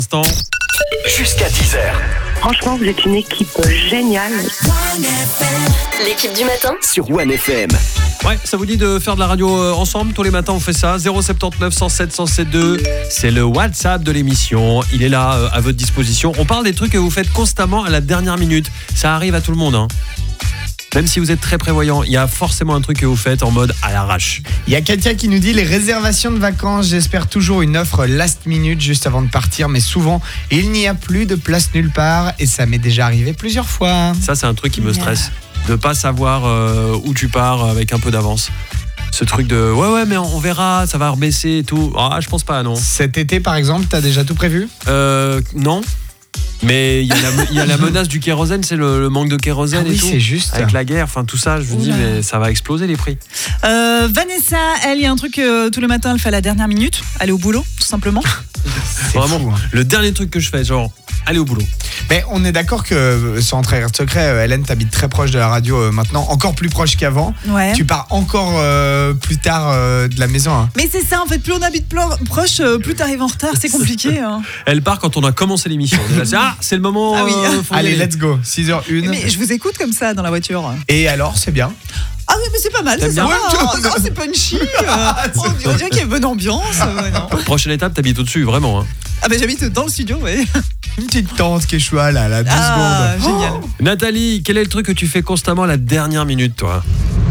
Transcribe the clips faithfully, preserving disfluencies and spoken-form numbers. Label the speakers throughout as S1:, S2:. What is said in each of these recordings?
S1: Jusqu'à dix heures.
S2: Franchement, vous êtes une équipe géniale.
S3: L'équipe du matin
S1: Sur One F M.
S4: Ouais, ça vous dit de faire de la radio euh, ensemble tous les matins, on fait ça. zéro sept neuf cent sept cent sept deux, c'est le WhatsApp de l'émission. Il est là euh, à votre disposition. On parle des trucs que vous faites constamment à la dernière minute. Ça arrive à tout le monde, hein. Même si vous êtes très prévoyant, il y a forcément un truc que vous faites en mode à l'arrache.
S5: Il y a Katia qui nous dit les réservations de vacances, j'espère toujours une offre last minute juste avant de partir, mais souvent il n'y a plus de place nulle part et ça m'est déjà arrivé plusieurs fois.
S4: Ça, c'est un truc qui me stresse. De pas savoir euh, où tu pars avec un peu d'avance. Ce truc de ouais ouais mais on verra, ça va rebaisser et tout. Ah, je pense pas, non.
S5: Cet été par exemple, t'as déjà tout prévu ?
S4: Euh, non. Mais il y, y a la menace du kérosène, c'est le, le manque de kérosène
S5: Ah oui,
S4: et tout.
S5: c'est juste.
S4: Avec la guerre, enfin tout ça, je vous dis, mais ça va exploser les prix.
S6: Euh, Vanessa, elle, il y a un truc euh, tout le matin, elle fait à la dernière minute. Elle est au boulot, tout simplement.
S5: C'est
S4: Vraiment,
S5: fou, hein.
S4: Le dernier truc que je fais, genre, aller au boulot.
S5: Mais on est d'accord que, sans trahir de secret, euh, Hélène, t'habites très proche de la radio euh, maintenant, encore plus proche qu'avant.
S6: Ouais.
S5: Tu pars encore euh, plus tard euh, de la maison. Hein.
S6: Mais c'est ça, en fait, plus on habite plo- proche, euh, plus t'arrives en retard, c'est compliqué. Hein.
S4: Elle part quand on a commencé l'émission. Déjà, c'est, ah, c'est le moment.
S6: Ah oui.
S4: euh, faut y
S5: Allez,
S4: aller.
S5: let's go, six heures une.
S6: Mais je vous écoute comme ça dans la voiture.
S5: Et alors, c'est bien.
S6: Ah oui, mais c'est pas mal,
S4: T'aimes
S6: c'est
S4: bien
S6: ça.
S5: Ouais,
S6: Oh, non, c'est punchy. euh, on on dirait qu'il y a une bonne ambiance. euh, ouais, non.
S4: Prochaine étape, t'habites au-dessus, vraiment. Hein.
S6: Ah bah j'habite dans le studio, ouais.
S5: Une petite tente qui est chouette là, là, deux
S6: Ah,
S5: secondes.
S6: génial.
S4: Nathalie, quel est le truc que tu fais constamment à la dernière minute, toi ?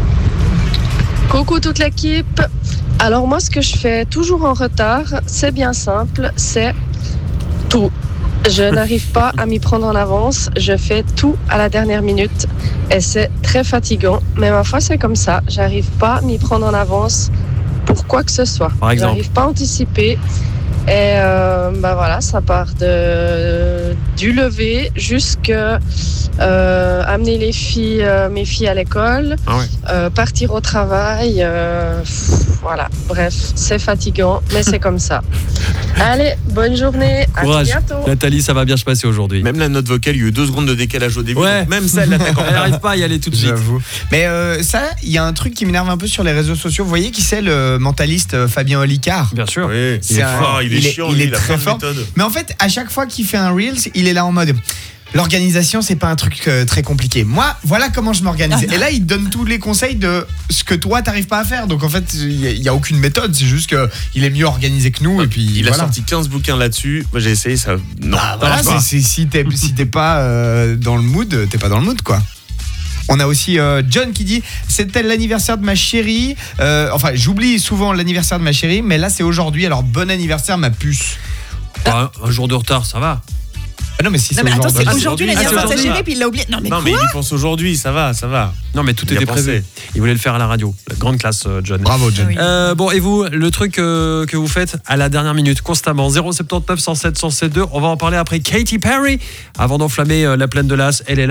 S7: Coucou toute l'équipe. Alors moi, ce que je fais toujours en retard, c'est bien simple, c'est tout. Je n'arrive pas à m'y prendre en avance, je fais tout à la dernière minute et c'est très fatigant. Mais ma foi, c'est comme ça, j'arrive pas à m'y prendre en avance pour quoi que ce soit.
S4: Par exemple.
S7: J'arrive pas à anticiper. Et euh, bah voilà, ça part de, du lever jusqu'à euh, amener les filles, euh, mes filles à l'école,
S4: Ah ouais.
S7: euh, partir au travail. Euh, pff, voilà, bref, c'est fatigant, mais c'est comme ça. Allez, bonne journée,
S4: Courage.
S7: à tout bientôt.
S4: Nathalie, ça va bien se passer aujourd'hui.
S8: Même la note vocale, il y a eu deux secondes de décalage au début.
S4: Ouais.
S8: donc Même celle, là, t'as
S4: Elle n'arrive pas à y aller tout de suite.
S5: J'avoue. Mais euh, ça, il y a un truc qui m'énerve un peu sur les réseaux sociaux. Vous voyez qui c'est le mentaliste euh, Fabien Olicard ?
S4: Bien sûr.
S8: Oui, il
S5: C'est
S8: est
S5: un-
S8: fort, il est
S5: il est-
S8: chiant,
S5: il
S8: lui,
S5: est
S8: il a
S5: très
S8: plein de
S5: fort.
S8: méthodes.
S5: Mais en fait, à chaque fois qu'il fait un Reels, il est là en mode l'organisation, c'est pas un truc euh, très compliqué. Moi, voilà comment je m'organise. Et là, il donne tous les conseils de ce que toi, t'arrives pas à faire. Donc en fait, il y, a aucune méthode. C'est juste qu'il est mieux organisé que nous. Et puis
S8: Il a
S5: voilà.
S8: sorti quinze bouquins là-dessus. Moi, j'ai essayé, ça. Non,
S5: Ah,
S8: ça
S5: voilà,
S8: marche pas.
S5: c'est- c'est- si t'es si t'es pas euh, dans le mood, t'es pas dans le mood, quoi. On a aussi euh, John qui dit c'était l'anniversaire de ma chérie. Euh, enfin, j'oublie souvent l'anniversaire de ma chérie, mais là c'est aujourd'hui. Alors bon anniversaire ma puce.
S4: Bah, un jour de retard, ça va.
S5: Ah non mais si
S6: Non
S5: c'est
S6: mais attends,
S5: aujourd'hui.
S6: c'est
S4: Ah, c'est
S6: aujourd'hui
S4: aujourd'hui.
S6: l'anniversaire
S4: Ah,
S6: de
S4: c'est
S6: sa chérie,
S4: aujourd'hui.
S6: puis il l'a oublié. Non mais
S8: Non,
S6: quoi
S8: mais il y pense aujourd'hui, ça va, ça va.
S4: Non, mais tout
S8: Il a
S4: était
S8: pensé.
S4: prévu. Il voulait le faire à la radio. La grande classe, euh, John.
S5: Bravo John.
S6: Oui.
S4: Euh, bon, et vous, le truc euh, que vous faites à la dernière minute, constamment, zéro sept neuf cent sept cent sept deux, on va en parler après Katy Perry. Avant d'enflammer euh, la plaine de l'As, elle est là.